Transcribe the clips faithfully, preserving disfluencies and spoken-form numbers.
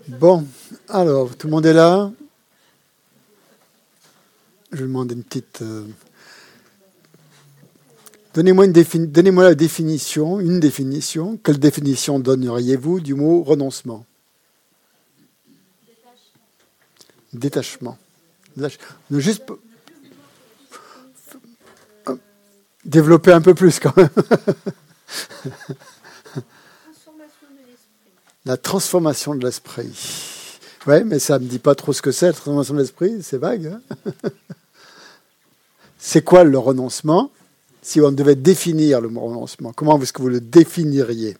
Bon, alors, tout le monde est là? Je vais demander une petite... Euh... Donnez-moi, une défini... Donnez-moi la définition, une définition. Quelle définition donneriez-vous du mot renoncement? Détachement. Détachement. Ne juste... Développer un peu plus quand même. La transformation de l'esprit. Oui, mais ça ne me dit pas trop ce que c'est, la transformation de l'esprit, c'est vague. Hein. C'est quoi le renoncement? Si on devait définir le mot renoncement, comment est-ce que vous le définiriez?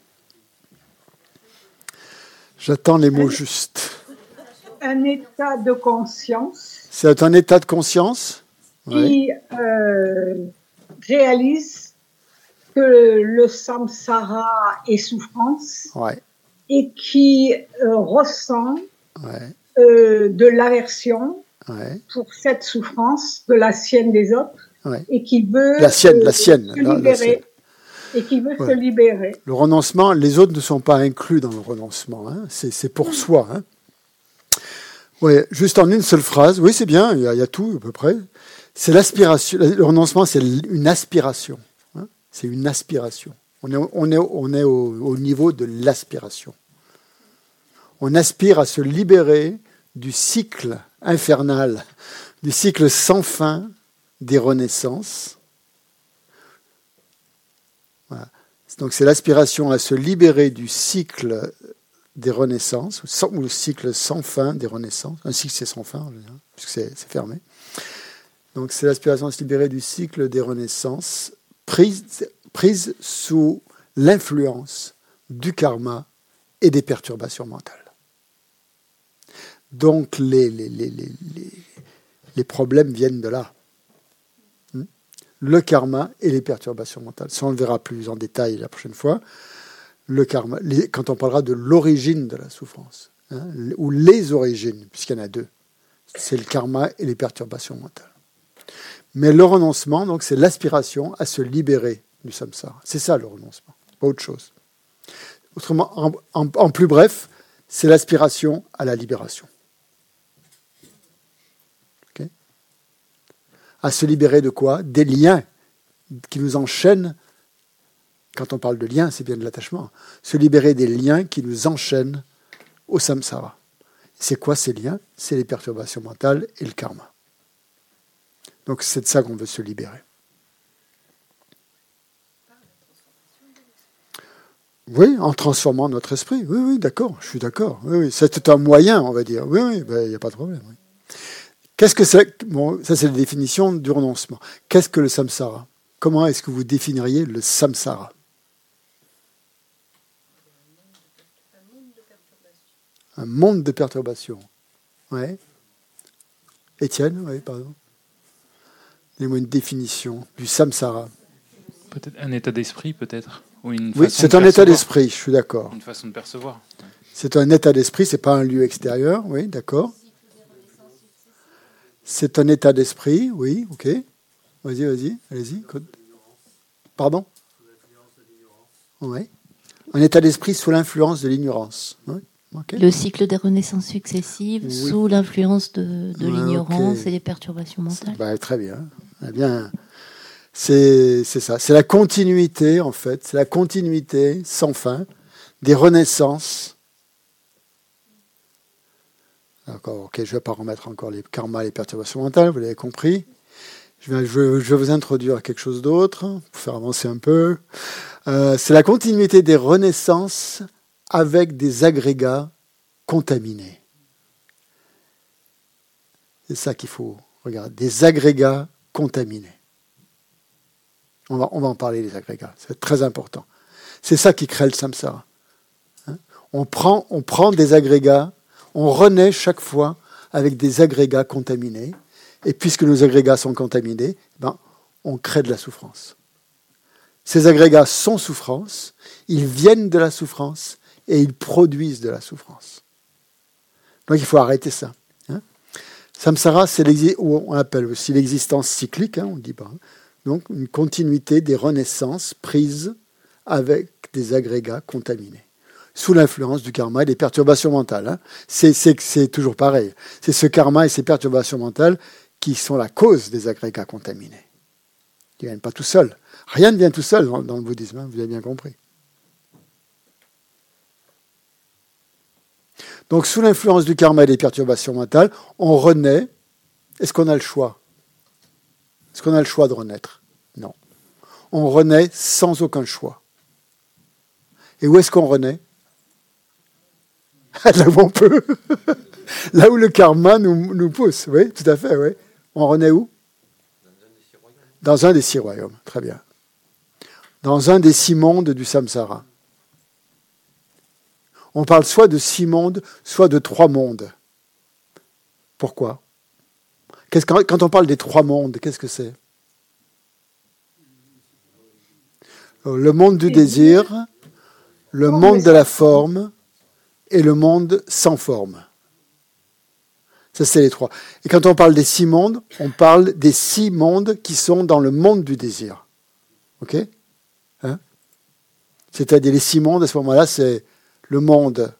J'attends les mots justes. Un état de conscience. C'est un état de conscience qui oui. euh, réalise que le samsara est souffrance. Ouais. Et qui euh, ressent ouais. euh, de l'aversion ouais. pour cette souffrance de la sienne des autres ouais. et qui veut la sienne, euh, la sienne, se libérer la, la sienne. et qui veut ouais. se libérer. Le renoncement, les autres ne sont pas inclus dans le renoncement, hein. c'est, c'est pour soi. Hein. Ouais, juste en une seule phrase, oui c'est bien, il y, a, il y a tout à peu près. C'est l'aspiration. Le renoncement, c'est une aspiration. Hein. C'est une aspiration. On est, on est, on est au, au niveau de l'aspiration. On aspire à se libérer du cycle infernal, du cycle sans fin des renaissances. Voilà. Donc c'est l'aspiration à se libérer du cycle des renaissances, ou le cycle sans fin des renaissances. Un cycle c'est sans fin, puisque c'est, c'est fermé. Donc c'est l'aspiration à se libérer du cycle des renaissances, prise, prise sous l'influence du karma et des perturbations mentales. Donc les, les, les, les, les problèmes viennent de là. Le karma et les perturbations mentales. Ça, on le verra plus en détail la prochaine fois. Le karma, les, quand on parlera de l'origine de la souffrance, hein, ou les origines, puisqu'il y en a deux. C'est le karma et les perturbations mentales. Mais le renoncement, donc, c'est l'aspiration à se libérer du samsara. C'est ça le renoncement, pas autre chose. Autrement, en, en, en plus bref, c'est l'aspiration à la libération. Okay. À se libérer de quoi? Des liens qui nous enchaînent. Quand on parle de liens, c'est bien de l'attachement. Se libérer des liens qui nous enchaînent au samsara. C'est quoi ces liens? C'est les perturbations mentales et le karma. Donc c'est de ça qu'on veut se libérer. Oui, en transformant notre esprit. Oui, oui, d'accord, je suis d'accord. Oui, oui, c'est un moyen, on va dire. Oui, oui, ben, il n'y a pas de problème. Oui. Qu'est-ce que c'est? Bon, ça, c'est la définition du renoncement. Qu'est-ce que le samsara? Comment est-ce que vous définiriez le samsara? Un monde de perturbations. Oui. Étienne, oui, pardon. Donnez-moi une définition du samsara. Peut-être un état d'esprit, peut-être. Ou une oui, c'est un état d'esprit, je suis d'accord. Une façon de percevoir. C'est un état d'esprit, c'est pas un lieu extérieur, oui, d'accord. C'est un état d'esprit, oui, ok. Vas-y, vas-y, allez-y. Pardon? Oui. Un état d'esprit sous l'influence de l'ignorance. Oui. Okay. Le cycle des renaissances successives oui. Sous l'influence de, de l'ignorance okay. Et des perturbations mentales. Bah, très bien. Eh bien. C'est, c'est ça, c'est la continuité en fait, c'est la continuité sans fin des renaissances. D'accord, ok, je ne vais pas remettre encore les karmas et les perturbations mentales, vous l'avez compris. Je vais, je vais, je vais vous introduire à quelque chose d'autre pour faire avancer un peu. Euh, c'est la continuité des renaissances avec des agrégats contaminés. C'est ça qu'il faut regarder, des agrégats contaminés. On va, on va en parler, les agrégats. C'est très important. C'est ça qui crée le samsara. Hein? On prend, on prend des agrégats, on renaît chaque fois avec des agrégats contaminés. Et puisque nos agrégats sont contaminés, ben, on crée de la souffrance. Ces agrégats sont souffrance, ils viennent de la souffrance et ils produisent de la souffrance. Donc il faut arrêter ça. Hein? Samsara, c'est l'exi- ou on appelle aussi l'existence cyclique, hein, on ne dit pas. Hein? Donc, une continuité des renaissances prises avec des agrégats contaminés. sous l'influence du karma et des perturbations mentales. Hein. C'est, c'est, c'est toujours pareil. C'est ce karma et ces perturbations mentales qui sont la cause des agrégats contaminés. Ils ne viennent pas tout seuls. Rien ne vient tout seul dans, dans le bouddhisme, hein, vous avez bien compris. Donc, sous l'influence du karma et des perturbations mentales, on renaît. Est-ce qu'on a le choix? Est-ce qu'on a le choix de renaître? Non. On renaît sans aucun choix. Et où est-ce qu'on renaît? Là où on peut. Là où le karma nous, nous pousse. Oui, tout à fait, oui. On renaît où? Dans un des six royaumes. Très bien. Dans un des six mondes du samsara. On parle soit de six mondes, soit de trois mondes. Pourquoi? Qu'est-ce que, quand on parle des trois mondes, qu'est-ce que c'est? Le monde du désir, le monde de la forme et le monde sans forme. Ça, c'est les trois. Et quand on parle des six mondes, on parle des six mondes qui sont dans le monde du désir. OK? Hein? C'est-à-dire les six mondes, à ce moment-là, c'est le monde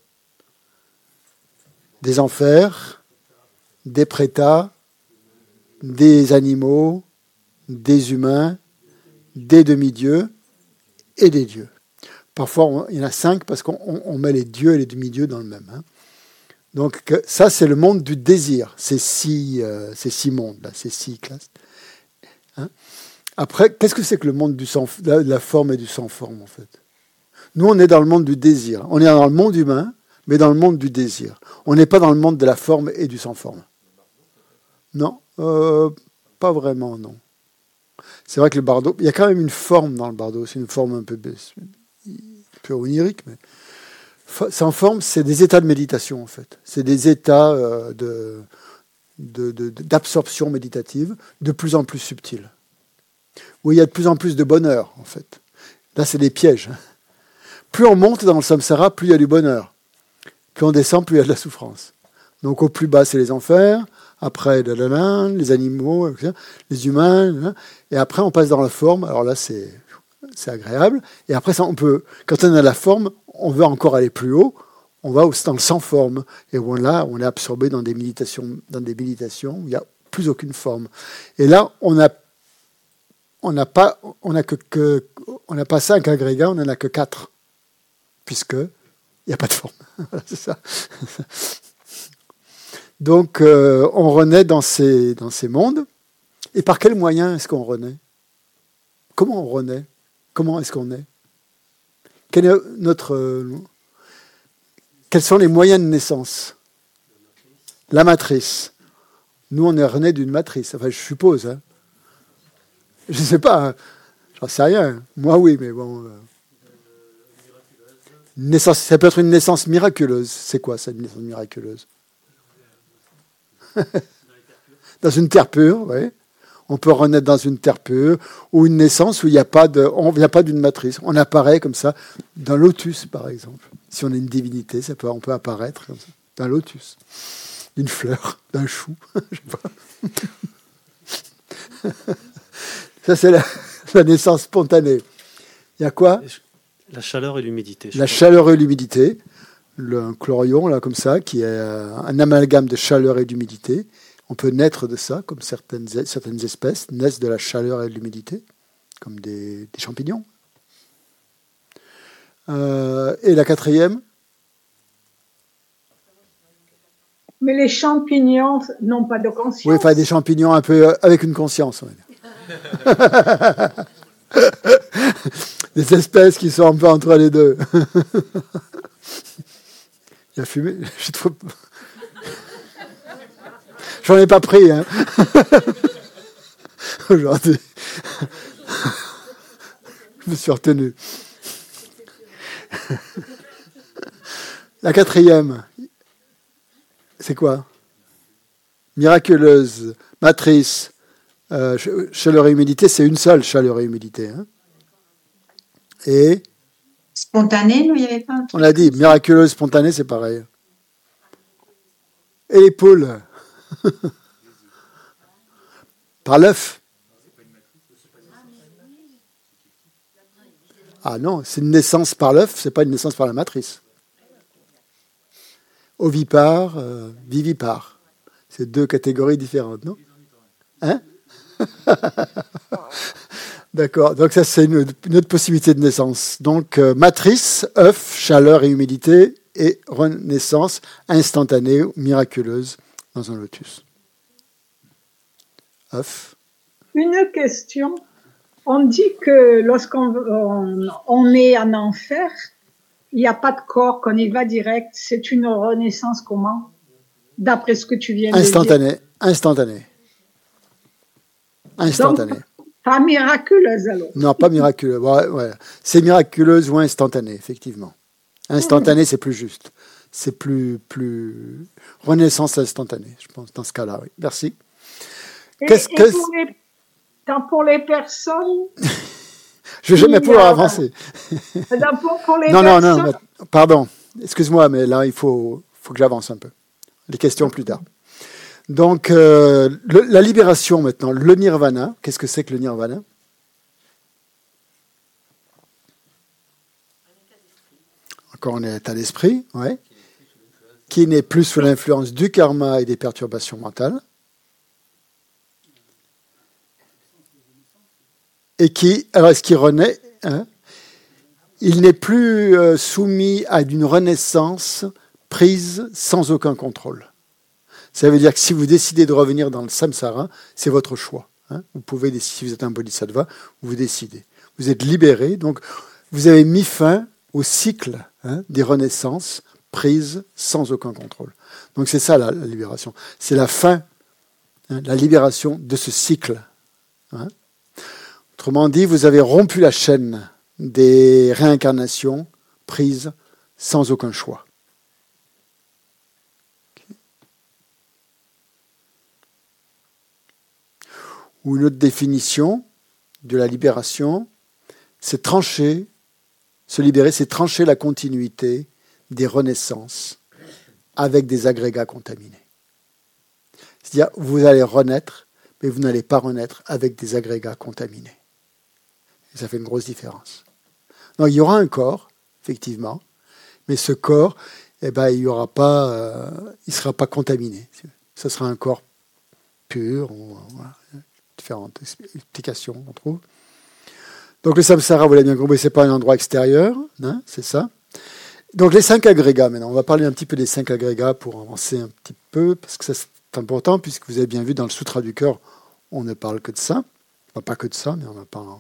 des enfers, des prétas, des animaux, des humains, des demi-dieux et des dieux. Parfois, on, il y en a cinq parce qu'on on met les dieux et les demi-dieux dans le même. Hein. Donc ça, c'est le monde du désir, ces six, euh, ces six mondes-là, ces six classes. Hein. Après, qu'est-ce que c'est que le monde du sans, de la forme et du sans-forme, en fait? Nous, on est dans le monde du désir. On est dans le monde humain, mais dans le monde du désir. On n'est pas dans le monde de la forme et du sans-forme. Non, euh, pas vraiment, non. C'est vrai que le bardo, il y a quand même une forme dans le bardo, c'est une forme un peu, un peu onirique, mais sans forme, c'est des états de méditation, en fait. C'est des états euh, de, de, de, d'absorption méditative de plus en plus subtils, où il y a de plus en plus de bonheur, en fait. Là, c'est des pièges. Plus on monte dans le samsara, plus il y a du bonheur. Plus on descend, plus il y a de la souffrance. Donc au plus bas, c'est les enfers, après les animaux, les humains, et après on passe dans la forme. Alors là, c'est, c'est agréable. Et après, ça, on peut, quand on a la forme, on veut encore aller plus haut, on va dans le sans forme. Et où là, on est absorbé dans des méditations, dans des méditations où il n'y a plus aucune forme. Et là, on a on n'a pas, on a que, que on n'a pas cinq agrégats, on n'en a que quatre. Puisque il n'y a pas de forme. C'est ça. Donc, euh, on renaît dans ces, dans ces mondes. Et par quel moyen est-ce qu'on renaît? Comment on renaît? Comment est-ce qu'on est? Quel est notre, euh, quels sont les moyens de naissance? La matrice. Nous, on est rené d'une matrice. Enfin, je suppose. Hein. Je ne sais pas. Hein. J'en sais rien. Moi, oui, mais bon... Euh... Naissance, ça peut être une naissance miraculeuse. C'est quoi ça, une naissance miraculeuse? Dans une terre pure, oui. On peut renaître dans une terre pure, ou une naissance où il n'y a pas de, on vient pas d'une matrice. On apparaît comme ça, d'un lotus, par exemple. Si on est une divinité, ça peut, on peut apparaître comme ça, d'un lotus, d'une fleur, d'un chou. Je sais pas. Ça, c'est la, la naissance spontanée. Il y a quoi? La chaleur et l'humidité. La chaleur et l'humidité, le chlorion, là, comme ça, qui est un amalgame de chaleur et d'humidité. On peut naître de ça, comme certaines, certaines espèces naissent de la chaleur et de l'humidité, comme des, des champignons. Euh, et la quatrième? Mais les champignons n'ont pas de conscience. Oui, enfin des champignons un peu avec une conscience, on va dire. Des espèces qui sont un peu entre les deux. Il a fumé. Je trouve... J'en ai pas pris, hein. Aujourd'hui. Je me suis retenu. La quatrième, c'est quoi? Miraculeuse, matrice, euh, chaleur et humidité, c'est une seule chaleur et humidité. Hein. Et spontané, nous, il n'y avait pas un truc. On l'a dit, miraculeuse, spontanée, c'est pareil. Et les poules? Par l'œuf. Ah non, c'est une naissance par l'œuf, c'est pas une naissance par la matrice. ovipare, euh, vivipare. C'est deux catégories différentes, non? Hein? D'accord, donc ça c'est une, une autre possibilité de naissance. Donc euh, matrice, œuf, chaleur et humidité, et renaissance instantanée, miraculeuse dans un lotus. œuf. Une question. On dit que lorsqu'on on, on est en enfer, il n'y a pas de corps, qu'on y va direct. C'est une renaissance comment? D'après ce que tu viens de dire. Instantané, instantané. Instantané. Donc, pas miraculeuse alors. Non, pas miraculeux. Ouais, ouais. C'est miraculeuse ou instantané, effectivement. Instantané, c'est plus juste. C'est plus, plus renaissance instantanée, je pense, dans ce cas-là. Oui. Merci. Et, Qu'est-ce et que pour, les, dans- pour les personnes, je vais jamais il y pouvoir a- avancer. dans- pour, pour les Non, non, personnes, non, mais- pardon. Excuse-moi, mais là, il faut, faut que j'avance un peu. Les questions plus tard. Donc, euh, le- la libération maintenant, le nirvana. Qu'est-ce que c'est que le nirvana? Encore un état d'esprit, ouais. Qui n'est plus sous l'influence du karma et des perturbations mentales. Et qui, alors est-ce qu'il renaît, hein? Il n'est plus euh, soumis à une renaissance prise sans aucun contrôle. Ça veut dire que si vous décidez de revenir dans le samsara, c'est votre choix. Hein. Vous pouvez décider, si vous êtes un bodhisattva, vous décidez. Vous êtes libéré, donc vous avez mis fin au cycle hein, des renaissances prises sans aucun contrôle. Donc c'est ça la, la libération. C'est la fin, hein, la libération de ce cycle. Hein. Autrement dit, vous avez rompu la chaîne des réincarnations prises sans aucun choix. Ou une autre définition de la libération, c'est trancher, se libérer, c'est trancher la continuité des renaissances avec des agrégats contaminés. C'est-à-dire, vous allez renaître, mais vous n'allez pas renaître avec des agrégats contaminés. Et ça fait une grosse différence. Donc, il y aura un corps, effectivement, mais ce corps, eh ben, il y aura pas, euh, il sera pas contaminé. Ce sera un corps pur. Ou, voilà. Différentes explications, on trouve. Donc le samsara, vous l'avez bien compris, ce n'est pas un endroit extérieur, hein, c'est ça. Donc les cinq agrégats, maintenant, on va parler un petit peu des cinq agrégats pour avancer un petit peu, parce que ça, c'est important, puisque vous avez bien vu dans le Sutra du cœur, on ne parle que de ça. Enfin, pas que de ça, mais on en parle.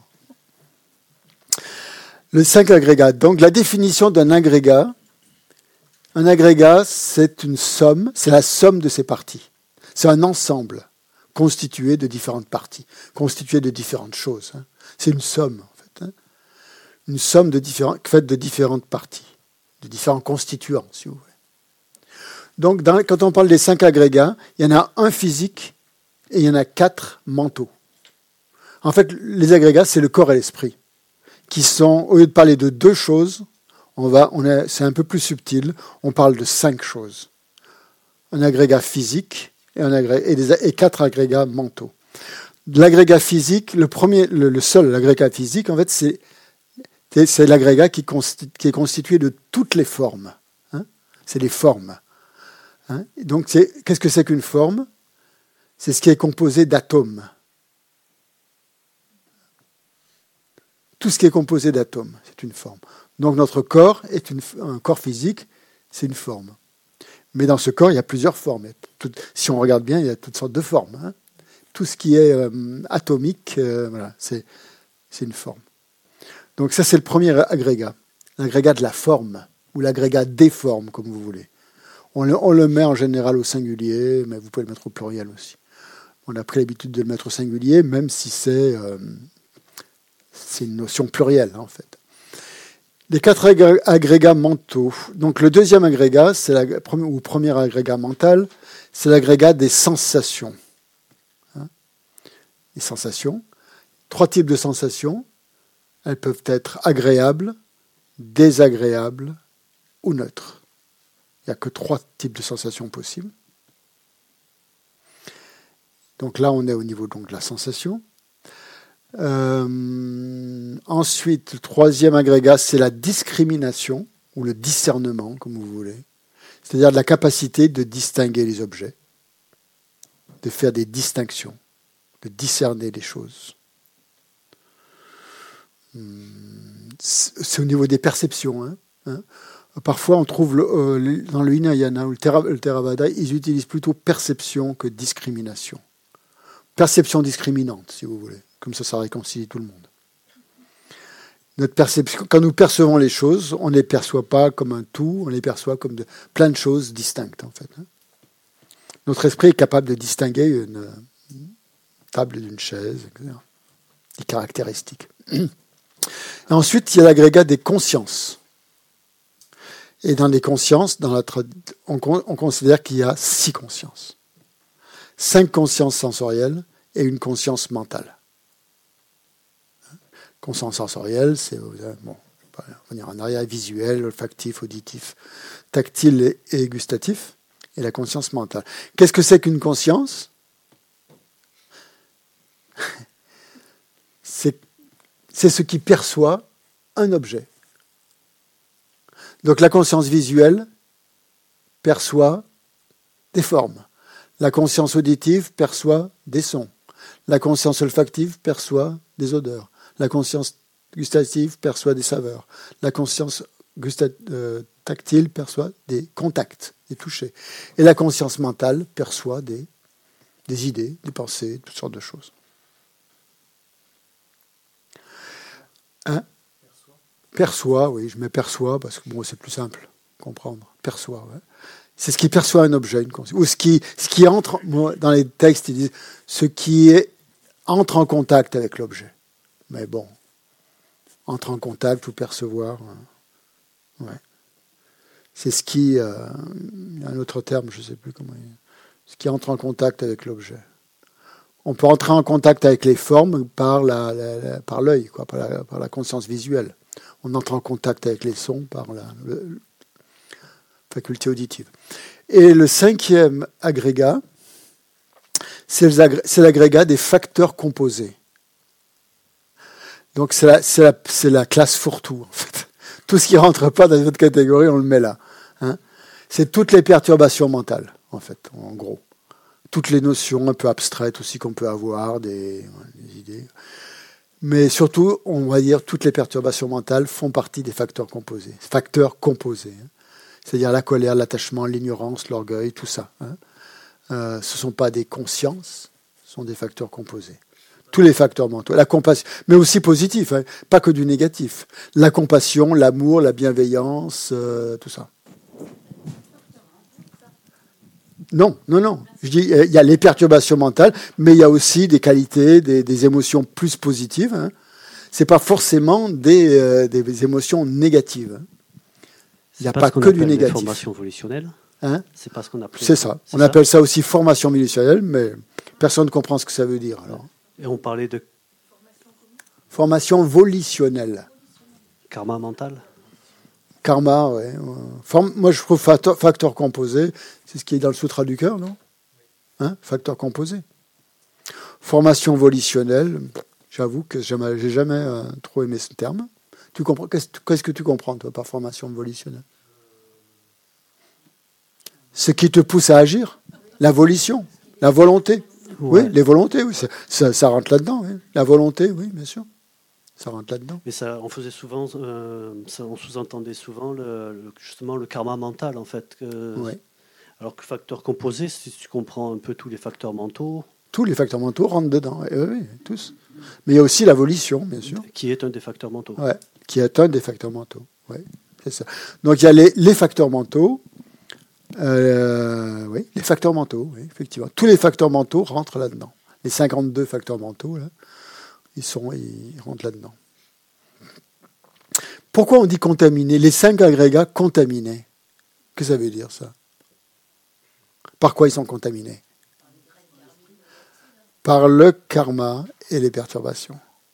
Le cinq agrégats. Donc la définition d'un agrégat, un agrégat, c'est une somme, c'est la somme de ses parties. C'est un ensemble constitué de différentes parties, constitué de différentes choses. Hein. C'est une somme, en fait. Hein. Une somme de différentes, faite de différentes parties, de différents constituants, si vous voulez. Donc, dans, quand on parle des cinq agrégats, il y en a un physique et il y en a quatre mentaux. En fait, les agrégats, c'est le corps et l'esprit, qui sont, au lieu de parler de deux choses, on va, on est, c'est un peu plus subtil, on parle de cinq choses. Un agrégat physique, Et, un agrég- et, des, et quatre agrégats mentaux. L'agrégat physique, le premier, le, le seul agrégat physique, en fait, c'est, c'est, c'est l'agrégat qui, consti- qui est constitué de toutes les formes. Hein. C'est les formes. Hein. Donc, c'est, qu'est-ce que c'est qu'une forme? C'est ce qui est composé d'atomes. Tout ce qui est composé d'atomes, c'est une forme. Donc, notre corps est une, un corps physique, c'est une forme. Mais dans ce corps, il y a plusieurs formes. Tout, si on regarde bien, il y a toutes sortes de formes. Hein. Tout ce qui est euh, atomique, euh, voilà, c'est, c'est une forme. Donc ça, c'est le premier agrégat. L'agrégat de la forme, ou l'agrégat des formes, comme vous voulez. On le, on le met en général au singulier, mais vous pouvez le mettre au pluriel aussi. On a pris l'habitude de le mettre au singulier, même si c'est, euh, c'est une notion plurielle, hein, en fait. Les quatre agrégats mentaux. Donc le deuxième agrégat, c'est la, ou premier agrégat mental, c'est l'agrégat des sensations. Hein, les sensations. Trois types de sensations. Elles peuvent être agréables, désagréables ou neutres. Il n'y a que trois types de sensations possibles. Donc là, on est au niveau donc, de la sensation. Euh, ensuite, le troisième agrégat, c'est la discrimination, ou le discernement, comme vous voulez. C'est-à-dire de la capacité de distinguer les objets, de faire des distinctions, de discerner les choses. C'est au niveau des perceptions. Hein, hein. Parfois, on trouve le, euh, dans le Hinayana ou le, Thera, le Theravada, ils utilisent plutôt perception que discrimination. Perception discriminante, si vous voulez. Comme ça, ça réconcilie tout le monde. Notre perception, quand nous percevons les choses, on ne les perçoit pas comme un tout, on les perçoit comme de, plein de choses distinctes, en fait. Hein. Notre esprit est capable de distinguer une, une table d'une chaise, et cetera. Des caractéristiques. Et ensuite, il y a l'agrégat des consciences. Et dans les consciences, dans la trad... on, on considère qu'il y a six consciences. Cinq consciences sensorielles et une conscience mentale. Conscience sensorielle, c'est bon, on va venir en arrière, visuel, olfactif, auditif, tactile et, et gustatif, et la conscience mentale. Qu'est-ce que c'est qu'une conscience? c'est, c'est ce qui perçoit un objet. Donc la conscience visuelle perçoit des formes. La conscience auditive perçoit des sons. La conscience olfactive perçoit des odeurs. La conscience gustative perçoit des saveurs. La conscience gustat- euh, tactile perçoit des contacts, des touchés. Et la conscience mentale perçoit des, des idées, des pensées, toutes sortes de choses. Hein? Perçoit, oui, je mets perçoit parce que bon, c'est plus simple à comprendre. Perçoit, ouais. C'est ce qui perçoit un objet, une conscience. Ou ce qui, ce qui entre, moi, dans les textes, ils disent ce qui est, entre en contact avec l'objet. Mais bon, entre en contact ou percevoir, euh, ouais. C'est ce qui, euh, il y a un autre terme, je ne sais plus comment il est, ce qui entre en contact avec l'objet. On peut entrer en contact avec les formes par, la, la, la, par l'œil, quoi, par, la, par la conscience visuelle. On entre en contact avec les sons par la, la, la faculté auditive. Et le cinquième agrégat, c'est, c'est l'agrégat des facteurs composés. Donc c'est la, c'est, la, c'est la classe fourre-tout, en fait. Tout ce qui ne rentre pas dans une autre catégorie, on le met là. Hein. C'est toutes les perturbations mentales, en fait, en gros. Toutes les notions un peu abstraites aussi qu'on peut avoir, des, des idées. Mais surtout, on va dire, toutes les perturbations mentales font partie des facteurs composés. Facteurs composés. Hein. C'est-à-dire la colère, l'attachement, l'ignorance, l'orgueil, tout ça. Hein. Euh, ce ne sont pas des consciences, ce sont des facteurs composés. Tous les facteurs mentaux, la compassion, mais aussi positifs, hein, pas que du négatif. La compassion, l'amour, la bienveillance, euh, tout ça. Non, non, non. Je dis, il y a les perturbations mentales, mais il y a aussi des qualités, des, des émotions plus positives. Hein. C'est pas forcément des, euh, des émotions négatives. Hein. Il n'y a pas que du négatif. C'est formation évolutionnelle. Hein? C'est pas ce qu'on appelle. C'est ça. C'est on ça appelle ça aussi formation évolutionnelle, mais personne ne comprend ce que ça veut dire. Alors. Et on parlait de formation volitionnelle. Karma mental. Karma, oui. Form... Moi, je trouve facteur, facteur composé, c'est ce qui est dans le Sutra du cœur, non? Hein? Facteur composé. Formation volitionnelle, j'avoue que jamais, j'ai jamais euh, trop aimé ce terme. Tu comprends, qu'est-ce, qu'est-ce que tu comprends, toi, par formation volitionnelle? Ce qui te pousse à agir, la volition, la volonté. Ouais. Oui, les volontés, oui, ça, ça, ça rentre là-dedans. Oui. La volonté, oui, bien sûr. Ça rentre là-dedans. Mais ça, on faisait souvent, euh, ça, on sous-entendait souvent le, le, justement le karma mental, en fait. Que, ouais. Alors que facteur composé, si tu comprends un peu tous les facteurs mentaux. Tous les facteurs mentaux rentrent dedans, oui, oui, tous. Mais il y a aussi la volition, bien sûr. Qui est un des facteurs mentaux. Ouais, qui est un des facteurs mentaux. Ouais, c'est ça. Donc il y a les, les facteurs mentaux. Euh, oui, les facteurs mentaux, oui, effectivement. Tous les facteurs mentaux rentrent là-dedans. Les cinquante-deux facteurs mentaux, là, ils, sont, ils rentrent là-dedans. Pourquoi on dit contaminés? Les cinq agrégats contaminés. Qu'est-ce que ça veut dire, ça? Par quoi ils sont contaminés? Par le karma et les perturbations.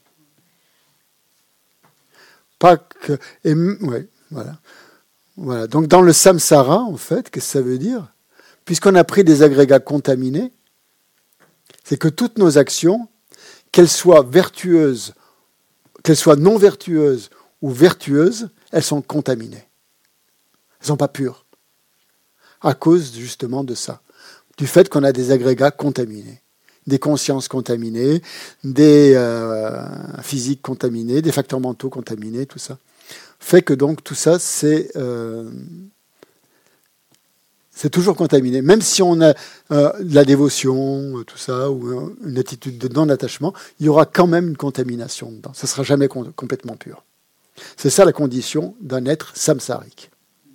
Pas que... Et, ouais, voilà. Voilà. Donc dans le samsara, en fait, qu'est-ce que ça veut dire? Puisqu'on a pris des agrégats contaminés, c'est que toutes nos actions, qu'elles soient vertueuses, qu'elles soient non vertueuses ou vertueuses, elles sont contaminées. Elles ne sont pas pures. à cause justement de ça, du fait qu'on a des agrégats contaminés, des consciences contaminées, des euh, physiques contaminées, des facteurs mentaux contaminés, tout ça. Fait que donc tout ça, c'est... Euh, C'est toujours contaminé. Même si on a euh, de la dévotion, tout ça, ou euh, une attitude de non-attachement, il y aura quand même une contamination dedans. Ça ne sera jamais com- complètement pur. C'est ça la condition d'un être samsarique.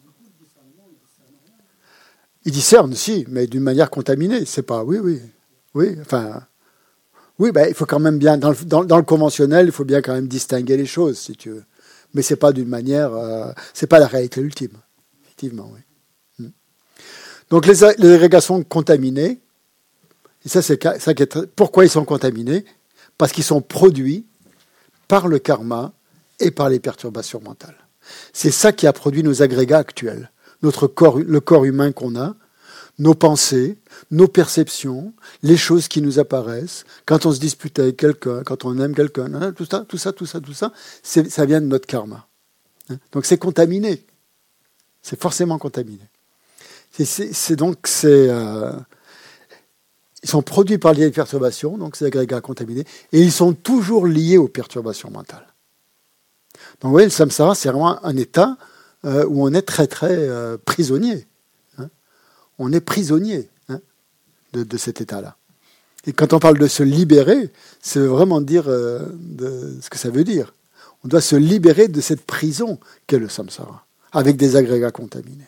Il discerne, si, mais d'une manière contaminée. C'est pas, oui, oui, oui, enfin, oui, ben, il faut quand même bien, dans le, dans, dans le conventionnel, il faut bien quand même distinguer les choses, si tu veux. Mais c'est pas d'une manière, euh, c'est pas la réalité ultime, effectivement, oui. Donc les, les agrégations contaminées, et ça c'est ça qui est très, pourquoi ils sont contaminés? Parce qu'ils sont produits par le karma et par les perturbations mentales. C'est ça qui a produit nos agrégats actuels, notre corps, le corps humain qu'on a, nos pensées, nos perceptions, les choses qui nous apparaissent, quand on se dispute avec quelqu'un, quand on aime quelqu'un, tout ça, tout ça, tout ça, tout ça, c'est, ça vient de notre karma. Donc c'est contaminé, c'est forcément contaminé. C'est, c'est, c'est donc c'est, euh, ils sont produits par les perturbations, donc ces agrégats contaminés, et ils sont toujours liés aux perturbations mentales. Donc vous voyez, le samsara, c'est vraiment un état euh, où on est très très euh, prisonnier. Hein. On est prisonnier hein, de, de cet état-là. Et quand on parle de se libérer, c'est vraiment dire euh, de, ce que ça veut dire. On doit se libérer de cette prison qu'est le samsara, avec des agrégats contaminés.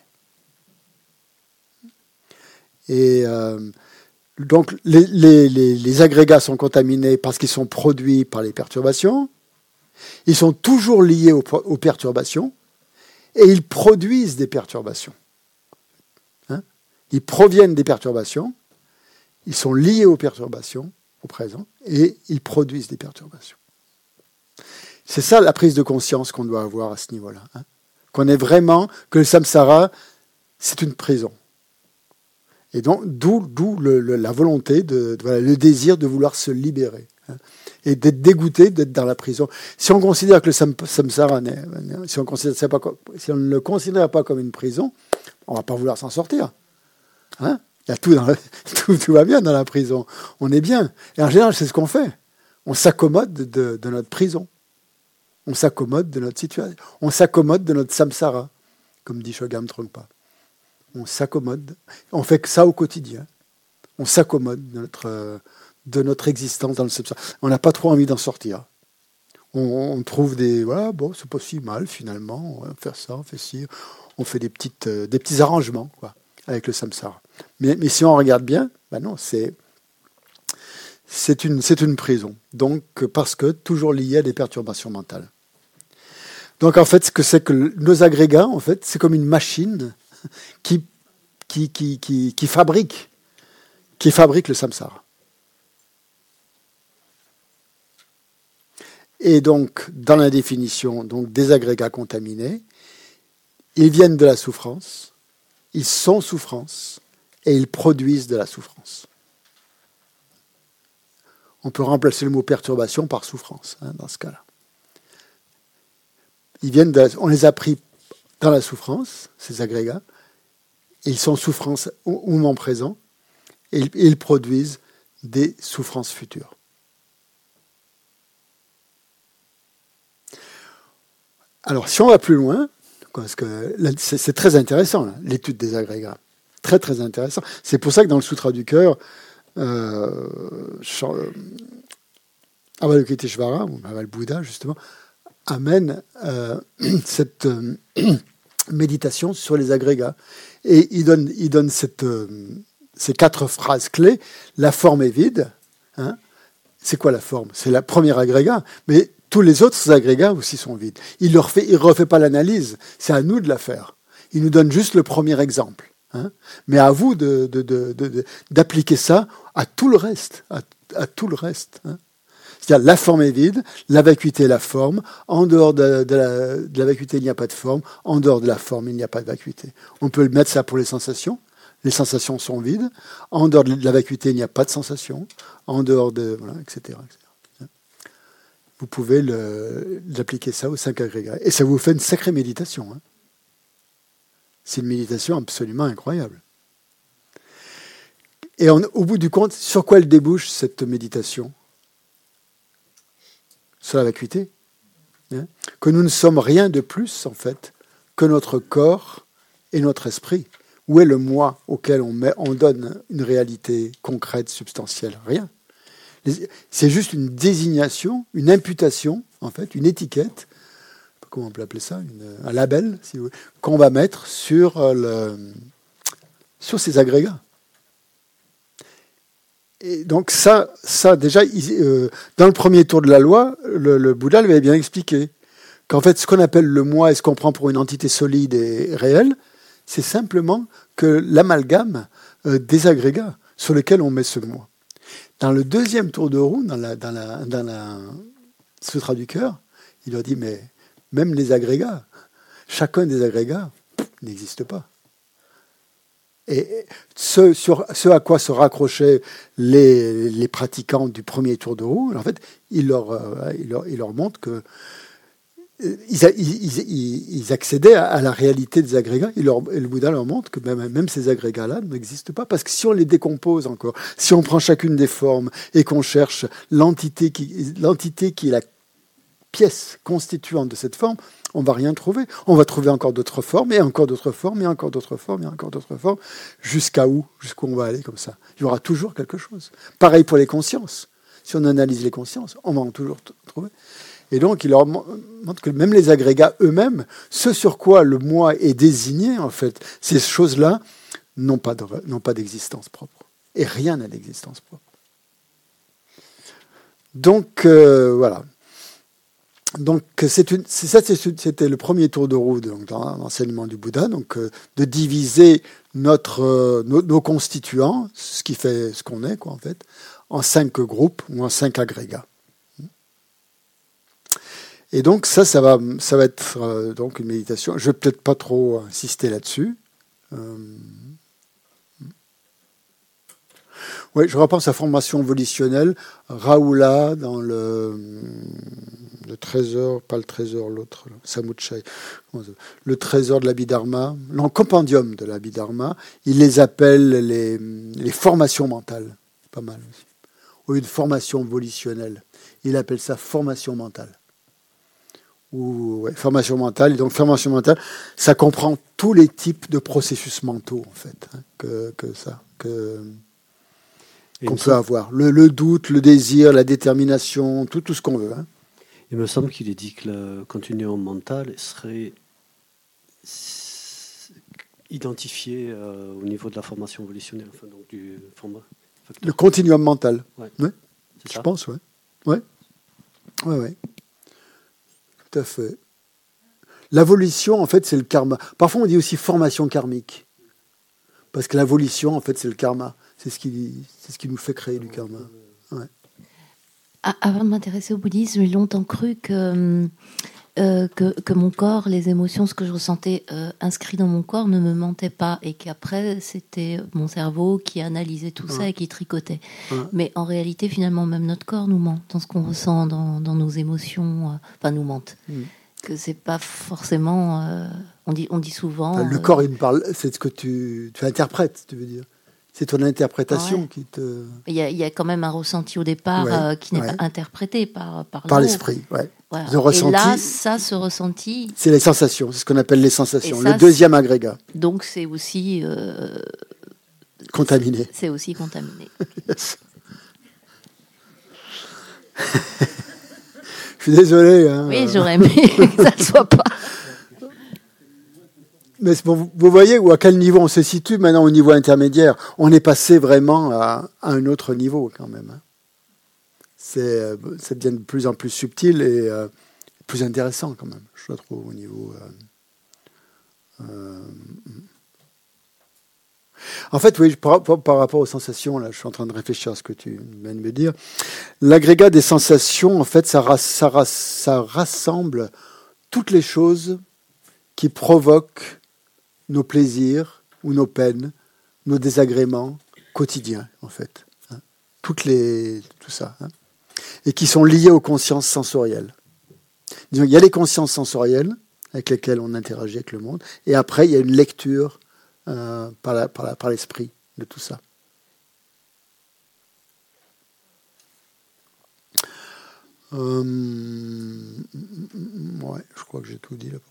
Et euh, donc, les, les, les, les agrégats sont contaminés parce qu'ils sont produits par les perturbations. Ils sont toujours liés aux, aux perturbations et ils produisent des perturbations. Hein? Ils proviennent des perturbations, ils sont liés aux perturbations au présent et ils produisent des perturbations. C'est ça la prise de conscience qu'on doit avoir à ce niveau-là. Hein? Qu'on est vraiment, que le samsara, c'est une prison. Et donc, d'où, d'où le, le, la volonté, de, de, voilà, le désir de vouloir se libérer. Hein, et d'être dégoûté d'être dans la prison. Si on considère que le sam, samsara, si on, considère ça pas, si on ne le considère pas comme une prison, on ne va pas vouloir s'en sortir. Hein, il y a tout, dans le, tout, tout va bien dans la prison. On est bien. Et en général, c'est ce qu'on fait. On s'accommode de, de, de notre prison. On s'accommode de notre situation. On s'accommode de notre samsara, comme dit Shogam Trungpa. On s'accommode. On fait que ça au quotidien. On s'accommode de notre, de notre existence dans le samsara. On n'a pas trop envie d'en sortir. On, on trouve des... Voilà, bon, c'est pas si mal, finalement. On va faire ça, on fait ci. On fait des, petites, euh, des petits arrangements, quoi, avec le samsara. Mais, mais si on regarde bien, ben non, c'est... C'est une, c'est une prison. Donc, parce que toujours lié à des perturbations mentales. Donc, en fait, ce que c'est que nos agrégats, en fait, c'est comme une machine qui, qui, qui, qui, qui fabrique, qui fabrique le samsara. Et donc, dans la définition donc, des agrégats contaminés, ils viennent de la souffrance, ils sont souffrance, et ils produisent de la souffrance. On peut remplacer le mot perturbation par souffrance, hein, dans ce cas-là. Ils viennent de la, on les a pris dans la souffrance, ces agrégats, et ils sont souffrance au moment présent, et ils, et ils produisent des souffrances futures. Alors, si on va plus loin, parce que là, c'est, c'est très intéressant, là, l'étude des agrégats. Très, très intéressant. C'est pour ça que dans le Sutra du cœur, euh, Avalokiteshvara, ou Avalbouddha, justement, amène euh, cette euh, méditation sur les agrégats. Et il donne, il donne cette, euh, ces quatre phrases clés. La forme est vide. Hein. C'est quoi la forme? C'est le premier agrégat. Mais tous les autres agrégats aussi sont vides. Il ne refait, il refait pas l'analyse. C'est à nous de la faire. Il nous donne juste le premier exemple. Hein. Mais à vous de, de, de, de, de, d'appliquer ça à tout le reste. À, à tout le reste. Hein. C'est-à-dire la forme est vide, la vacuité est la forme, en dehors de, de, la, de la vacuité il n'y a pas de forme, en dehors de la forme il n'y a pas de vacuité. On peut mettre ça pour les sensations, les sensations sont vides, en dehors de la vacuité il n'y a pas de sensation, en dehors de... Voilà, et cetera, et cetera. Vous pouvez le, l'appliquer ça aux cinq agrégats. Et ça vous fait une sacrée méditation. Hein. C'est une méditation absolument incroyable. Et on, au bout du compte, sur quoi elle débouche, cette méditation? Sur la vacuité. Hein, que nous ne sommes rien de plus, en fait, que notre corps et notre esprit. Où est le moi auquel on, met, on donne une réalité concrète, substantielle? Rien. C'est juste une désignation, une imputation, en fait, une étiquette, comment on peut appeler ça, une, un label, si vous voulez, qu'on va mettre sur, le, sur ces agrégats. Et donc ça, ça déjà, il, euh, dans le premier tour de la loi, le, le Bouddha l'avait bien expliqué, qu'en fait, ce qu'on appelle le moi et ce qu'on prend pour une entité solide et réelle, c'est simplement que l'amalgame euh, des agrégats sur lesquels on met ce moi. Dans le deuxième tour de roue, dans la, dans la, dans la Sutra du cœur, il leur dit, mais même les agrégats, chacun des agrégats pff, n'existe pas. Et ce, sur, ce à quoi se raccrochaient les, les pratiquants du premier tour de roue, en fait, il leur, euh, il leur, il leur montre que Ils, ils, ils, ils accédaient à la réalité des agrégats. Il leur, et le Bouddha leur montre que même, même ces agrégats-là n'existent pas. Parce que si on les décompose encore, si on prend chacune des formes et qu'on cherche l'entité qui, l'entité qui est la pièce constituante de cette forme, on ne va rien trouver. On va trouver encore d'autres formes, et encore d'autres formes, et encore d'autres formes, et encore d'autres formes. Jusqu'à où? Jusqu'où on va aller comme ça. Il y aura toujours quelque chose. Pareil pour les consciences. Si on analyse les consciences, on va en toujours t- trouver. Et donc, il leur montre que même les agrégats eux-mêmes, ce sur quoi le moi est désigné, en fait, ces choses-là n'ont pas, de, n'ont pas d'existence propre. Et rien n'a d'existence propre. Donc, euh, voilà. Donc, c'est une, c'est ça, c'était le premier tour de roue donc, dans l'enseignement du Bouddha, donc euh, de diviser notre, euh, nos, nos constituants, ce qui fait ce qu'on est, quoi, en fait, en cinq groupes ou en cinq agrégats. Et donc ça, ça va, ça va être euh, donc une méditation. Je vais peut-être pas trop insister là-dessus. Euh... Oui, je repense à formation volitionnelle. Raoula dans le, le trésor, pas le trésor, l'autre, Samutchai, le trésor de l'Abhidharma, le compendium de l'Abhidharma. Il les appelle les, les formations mentales. Pas mal aussi. Au lieu de formation volitionnelle, il appelle ça formation mentale. Ou ouais, formation mentale. Et donc, formation mentale, ça comprend tous les types de processus mentaux, en fait, hein, que, que ça, que, qu'on peut avoir. Le, le doute, le désir, la détermination, tout, tout ce qu'on veut. Hein. Il me semble qu'il est dit que le continuum mental serait identifié euh, au niveau de la formation volitionnelle, enfin, donc du format. Facteur. Le continuum mental. Ouais. Ouais. C'est Je ça. pense, oui. Ouais. Ouais, ouais. Tout à fait. La volition, en fait, c'est le karma. Parfois, on dit aussi formation karmique. Parce que la volition, en fait, c'est le karma. C'est ce qui, c'est ce qui nous fait créer du karma. Ouais. Avant de m'intéresser au bouddhisme, j'ai longtemps cru que, euh, que, que mon corps, les émotions, ce que je ressentais euh, inscrit dans mon corps ne me mentait pas. Et qu'après, c'était mon cerveau qui analysait tout ouais. ça et qui tricotait. Ouais. Mais en réalité, finalement, même notre corps nous ment dans ce qu'on ressent, dans, dans nos émotions. Euh, enfin, nous mente. Mm. Que c'est pas forcément... Euh, on, dit, on dit souvent... Enfin, le euh, corps, il me parle, c'est ce que tu, tu interprètes, tu veux dire. C'est ton interprétation ouais. qui te... Il y, a, il y a quand même un ressenti au départ ouais, euh, qui n'est ouais. pas interprété par, par, par l'esprit. Ouais. Voilà. Le ressenti, et là, ça, ce ressenti... C'est les sensations, c'est ce qu'on appelle les sensations. Ça, le deuxième agrégat. Donc c'est aussi... Euh, contaminé. C'est aussi contaminé. Yes. Je suis désolé. Hein. Oui, j'aurais aimé que ça ne soit pas... Mais bon, vous voyez où à quel niveau on se situe maintenant au niveau intermédiaire. On est passé vraiment à, à un autre niveau quand même. Hein. C'est, ça devient de plus en plus subtil et euh, plus intéressant quand même, je trouve, au niveau... Euh, euh, en fait, oui, par, par, par rapport aux sensations, là, je suis en train de réfléchir à ce que tu viens de me dire. L'agrégat des sensations, en fait, ça, ça, ça rassemble toutes les choses qui provoquent nos plaisirs ou nos peines, nos désagréments quotidiens, en fait. Hein. Toutes les, tout ça. Hein. Et qui sont liés aux consciences sensorielles. Disons, il y a les consciences sensorielles avec lesquelles on interagit avec le monde, et après, il y a une lecture euh, par, la, par, la, par l'esprit de tout ça. Euh, ouais, je crois que j'ai tout dit là.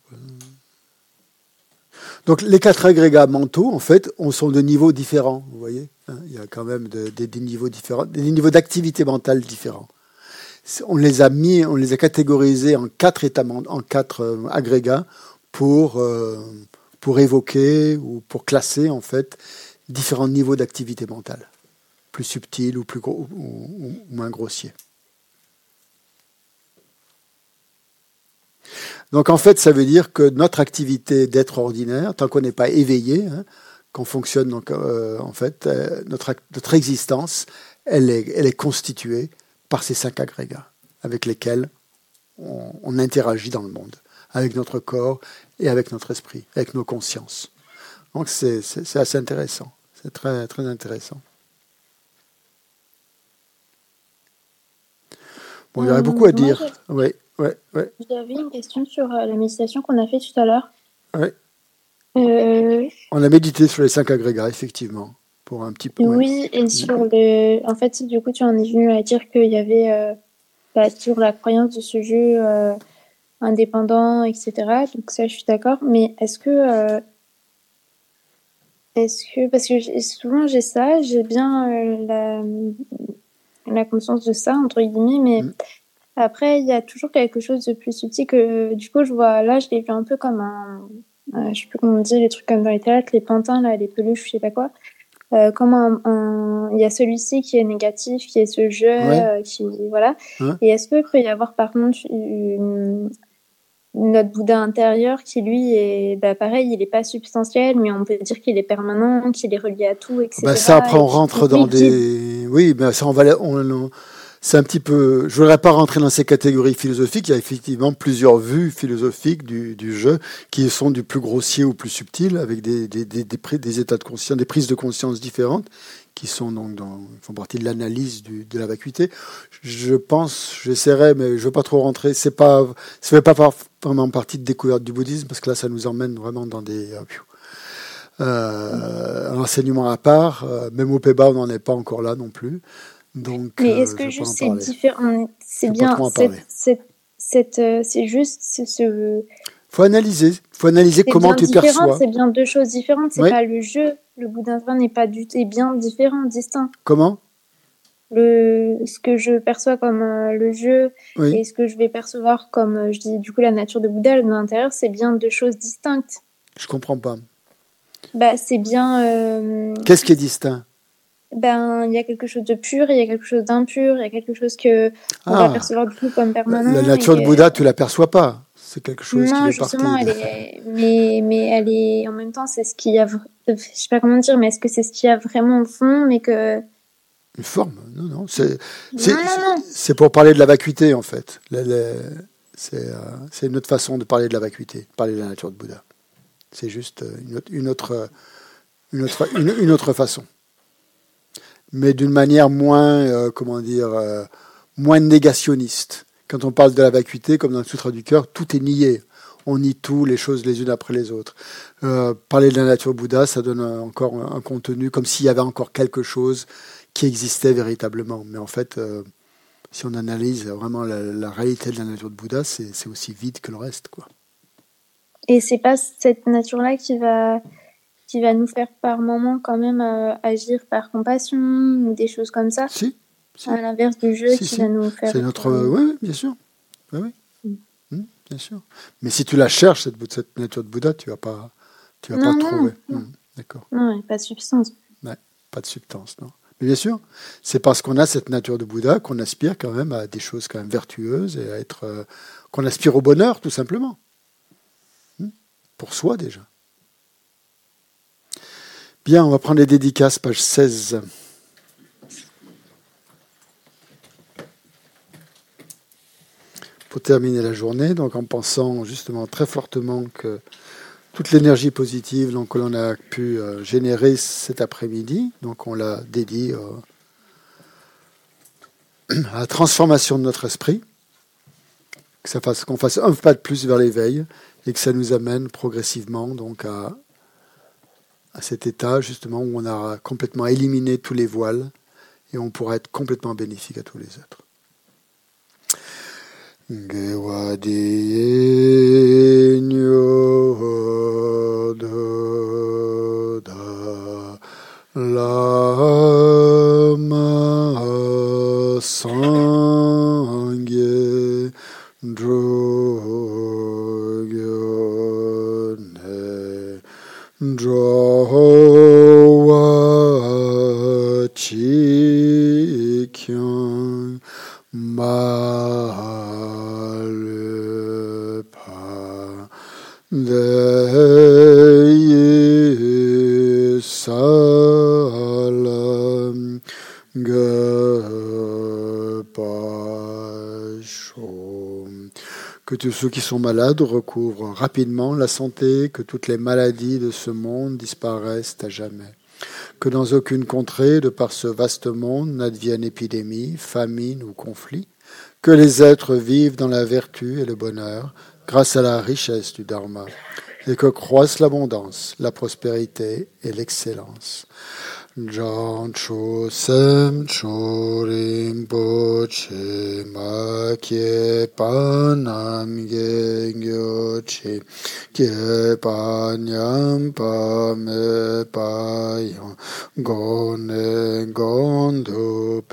Donc les quatre agrégats mentaux, en fait, on sont de niveaux différents. Vous voyez, hein, il y a quand même de, de, des niveaux différents, des niveaux d'activité mentale différents. On les a mis, on les a catégorisés en quatre états, en quatre euh, agrégats pour euh, pour évoquer ou pour classer en fait différents niveaux d'activité mentale, plus subtils ou plus gros, ou, ou, ou moins grossiers. Donc en fait, ça veut dire que notre activité d'être ordinaire, tant qu'on n'est pas éveillé, hein, qu'on fonctionne donc euh, en fait, euh, notre notre existence, elle est elle est constituée par ces cinq agrégats avec lesquels on, on interagit dans le monde, avec notre corps et avec notre esprit, avec nos consciences. Donc c'est, c'est, c'est assez intéressant, c'est très, très intéressant. Bon, il y aurait beaucoup à euh, dire. Moi, oui, oui, oui. J'avais une question sur euh, la méditation qu'on a fait tout à l'heure. Oui. Euh... On a médité sur les cinq agrégats, effectivement, pour un petit peu. Oui, ouais. Et sur le... En fait, du coup, tu en es venu à dire qu'il y avait... Euh... Bah, sur la croyance de ce jeu euh, indépendant, et cetera. Donc ça, je suis d'accord. Mais est-ce que, euh, est-ce que, parce que j'ai, souvent j'ai ça, j'ai bien euh, la, la conscience de ça entre guillemets, mais mmh. après il y a toujours quelque chose de plus subtil que, du coup, je vois là, je l'ai vu un peu comme un, euh, je sais plus comment on dit, les trucs comme dans les théâtres, les pantins là, les peluches, je sais pas quoi. Euh, comme un, un, il y a celui-ci qui est négatif, qui est ce jeu, ouais. euh, qui voilà. Ouais. Et est-ce qu'il peut y avoir par contre une, notre Bouddha intérieur qui lui est, bah pareil, il est pas substantiel, mais on peut dire qu'il est permanent, qu'il est relié à tout, et cetera. Bah ça après on rentre dans des, oui, ben ça on va, on, on... c'est un petit peu. Je ne voudrais pas rentrer dans ces catégories philosophiques. Il y a effectivement plusieurs vues philosophiques du, du jeu qui sont du plus grossier au plus subtil, avec des, des, des, des, des états de conscience, des prises de conscience différentes, qui sont donc dans, font partie de l'analyse du, de la vacuité. Je pense, j'essaierai, mais je ne veux pas trop rentrer. C'est pas, ça fait pas vraiment partie de découverte du bouddhisme, parce que là, ça nous emmène vraiment dans des euh, un enseignement à part. Euh, même au Pays-Bas, on n'en est pas encore là non plus. Donc, mais est-ce que euh, juste c'est différent, c'est je bien, cette, cette, cette, euh, c'est juste ce. ce... Faut analyser, faut analyser comment tu perçois. C'est bien deux choses différentes. C'est oui. Pas le jeu. Le bouddhisme n'est pas du tout, est bien différent, distinct. Comment? Le, ce que je perçois comme euh, le jeu oui. Et ce que je vais percevoir comme, euh, je dis du coup la nature de Bouddha, de l'intérieur, c'est bien deux choses distinctes. Je comprends pas. Bah c'est bien. Euh... Qu'est-ce qui est distinct? Ben, il y a quelque chose de pur, il y a quelque chose d'impur, il y a quelque chose que on ah, va percevoir du coup comme permanent. La nature de Bouddha, tu la perçois pas. C'est quelque chose non, qui est justement, parti. Elle est, mais, mais elle est, en même temps, c'est ce qu'il y a, je sais pas comment dire, mais est-ce que c'est ce qu'il y a vraiment au fond, mais que. Une forme, non, non, c'est, c'est, non, non, non. c'est pour parler de la vacuité, en fait. Le, le, c'est, euh, c'est une autre façon de parler de la vacuité, parler de la nature de Bouddha. C'est juste une autre, une autre, une autre, une, une autre façon. Mais d'une manière moins, euh, comment dire, euh, moins négationniste. Quand on parle de la vacuité, comme dans le Sutra du cœur, tout est nié. On nie tout, les choses les unes après les autres. Euh, parler de la nature Bouddha, ça donne encore un, un contenu, comme s'il y avait encore quelque chose qui existait véritablement. Mais en fait, euh, si on analyse vraiment la, la réalité de la nature de Bouddha, c'est, c'est aussi vide que le reste, quoi. Et c'est pas cette nature-là qui va... qui va nous faire par moment quand même euh, agir par compassion ou des choses comme ça. Si. si. À l'inverse du jeu si, qui si. va nous faire... C'est notre... Euh, oui, bien sûr. Oui, oui. Mm. Mmh, bien sûr. Mais si tu la cherches, cette, cette nature de Bouddha, tu vas pas, tu vas non, pas non, trouver. Non, mmh, d'accord. Non, pas de substance. Ouais, pas de substance, non. Mais bien sûr, c'est parce qu'on a cette nature de Bouddha qu'on aspire quand même à des choses quand même vertueuses et à être... Euh, qu'on aspire au bonheur, tout simplement. Mmh. Pour soi, déjà. Bien, on va prendre les dédicaces, page seize. Pour terminer la journée, donc en pensant justement très fortement que toute l'énergie positive donc, que l'on a pu euh, générer cet après-midi, donc on la dédie euh, à la transformation de notre esprit, que ça fasse, qu'on fasse un pas de plus vers l'éveil et que ça nous amène progressivement donc à à cet état justement où on a complètement éliminé tous les voiles et on pourra être complètement bénéfique à tous les autres. Gewadi nyododa lama sangye drogyone drowa chikyan malpa deye salam gepashom. Que tous ceux qui sont malades recouvrent rapidement la santé, que toutes les maladies de ce monde disparaissent à jamais. Que dans aucune contrée, de par ce vaste monde, n'advienne épidémie, famine ou conflit. Que les êtres vivent dans la vertu et le bonheur, grâce à la richesse du Dharma, et que croissent l'abondance, la prospérité et l'excellence. Jancho sem chorim boche ma kye panam ge gyoche kye panyam pa me payan gone gondo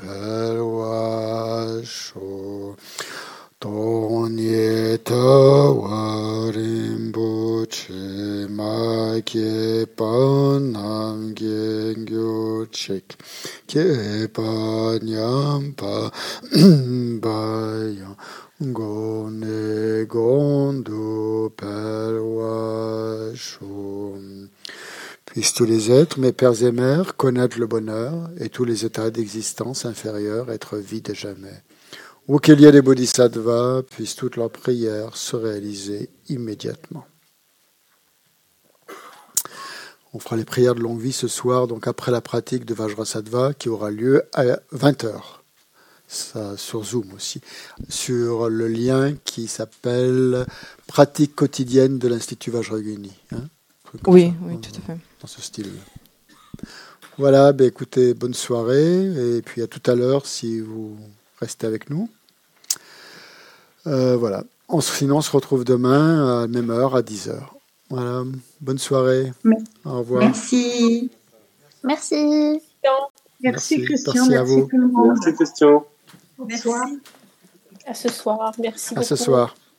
perwasho Tonye tawarim boche ma kye panam gengyo chek kye panyam pa bayan gone gondo perwashom. Puissent tous les êtres, mes pères et mères, connaître le bonheur et tous les états d'existence inférieurs être vides jamais. Où qu'il y ait des bodhisattvas, puissent toutes leurs prières se réaliser immédiatement. On fera les prières de longue vie ce soir, donc après la pratique de Vajrasattva, qui aura lieu à vingt heures. Ça, sur Zoom aussi. Sur le lien qui s'appelle Pratique quotidienne de l'Institut Vajrayogini. Hein, oui, ça, oui, dans, tout à fait. Dans ce style. Voilà, ben écoutez, bonne soirée, et puis à tout à l'heure si vous restez avec nous. Euh, voilà. On, sinon, on se retrouve demain à la même heure, à dix heures. Voilà. Bonne soirée. Merci. Au revoir. Merci. Merci. Merci, Merci. Christian. Merci à vous. tout le monde. Merci Christian. Bonsoir. À ce soir. Merci À beaucoup. ce soir.